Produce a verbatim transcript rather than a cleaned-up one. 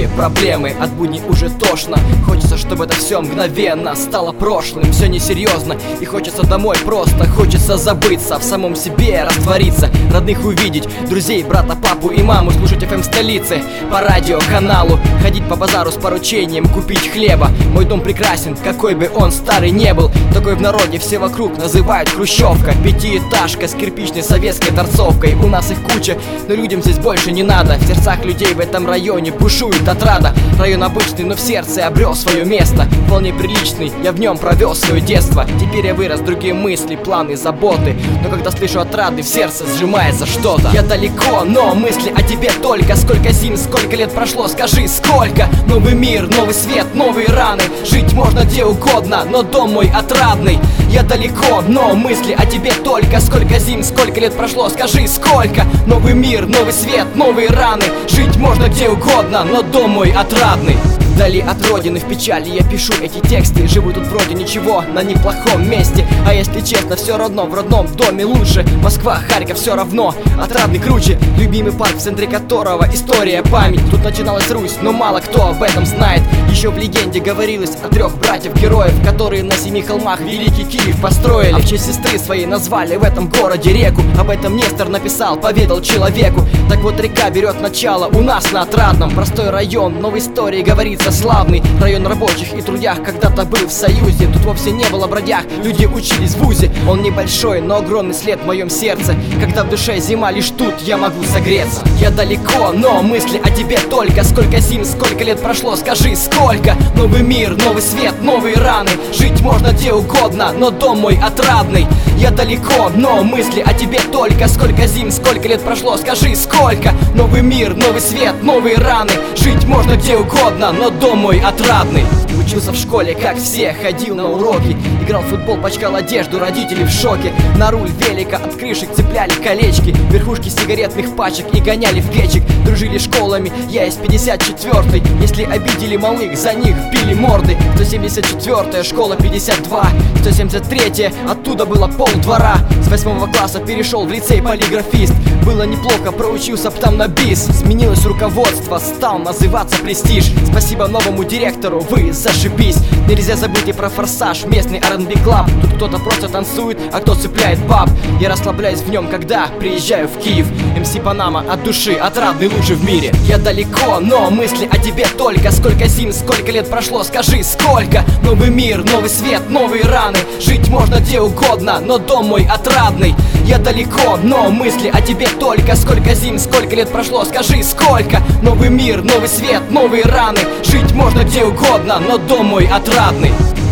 новые проблемы, от будней уже тошно. Хочется, чтобы это все мгновенно стало прошлым. Все несерьезно и хочется домой просто. Хочется забыться, в самом себе раствориться, родных увидеть, друзей, брата, папу и маму, слушать эф эм столицы по радиоканалу, ходить по базару с поручением, купить хлеба. Мой дом прекрасен, какой бы он старый не был. Такой в народе все вокруг называют хрущевка. Пятиэтажка с кирпичной советской торцовкой. У нас их куча, но людям здесь больше не надо. В сердцах людей в этом районе бушует отрада. Район обычный, но в сердце обрел свое место. Вполне приличный, я в нем провел свое детство. Теперь я вырос, другие мысли, планы, заботы. Но когда слышу отрады, в сердце сжимается что-то. Я далеко, но мысли о тебе только. Сколько зим, сколько лет прошло, скажи, сколько? Новый мир, новый свет, новые раны. Жить можно где угодно, но дом мой отрадный. Я далеко, но мысли о тебе только. Сколько зим, сколько лет прошло, скажи, сколько? Новый мир, новый свет, новые раны. Жить можно где угодно, но дом мой отрадный. Вдали от родины, в печали я пишу эти тексты. Живу тут вроде ничего, на неплохом месте. А если честно, все равно в родном доме лучше. Москва, Харьков, все равно, отрадный круче. Любимый парк, в центре которого история, память. Тут начиналась Русь, но мало кто об этом знает. Еще в легенде говорилось о трех братьев-героев, которые на семи холмах Великий Киев построили. А в честь сестры своей назвали в этом городе реку. Об этом Нестор написал, поведал человеку. Так вот река берет начало у нас на Отрадном. Простой район, но в истории говорится славный. Район рабочих и трудях когда-то был в союзе. Тут вовсе не было бродяг, люди учились в вузе. Он небольшой, но огромный след в моем сердце. Когда в душе зима, лишь тут я могу согреться. Я далеко, но мысли о тебе только. Сколько зим, сколько лет прошло, скажи, сколько? Новый мир, новый свет, новые раны. Жить можно где угодно, но дом мой отрадный. Я далеко, но мысли о тебе только. Сколько зим, сколько лет прошло, скажи, сколько? Новый мир, новый свет, новые раны. Жить можно где угодно, но дом мой отрадный. Учился в школе, как все, ходил на уроки. Играл в футбол, пачкал одежду, родители в шоке. На руль велика от крышек цепляли колечки. Верхушки сигаретных пачек и гоняли в печек. Дружили школами, я из пятьдесят четвёртой. Если обидели малых, за них вбили морды. сто семьдесят четвёртая, школа пятьдесят два. сто семьдесят третья, оттуда было полдвора. С восьмого класса перешел в лицей полиграфист. Было неплохо, проучился б там на бис. Сменилось руководство, стал называться Престиж. Спасибо новому директору, вы зашибись. Нельзя забыть и про Форсаж, местный ар энд би клаб. Тут кто-то просто танцует, а кто цепляет баб. Я расслабляюсь в нем, когда приезжаю в Киев. эм си Панама от души, отрадный, лучший в мире. Я далеко, но мысли о тебе только. Сколько зим, сколько лет прошло, скажи, сколько? Новый мир, новый свет, новые раны. Жить можно где угодно, но дом мой отрадный. Я далеко, но мысли о тебе только. Сколько зим, сколько лет прошло, скажи, сколько? Новый мир, новый свет, новые раны. Жить можно где угодно, но дом мой отрадный.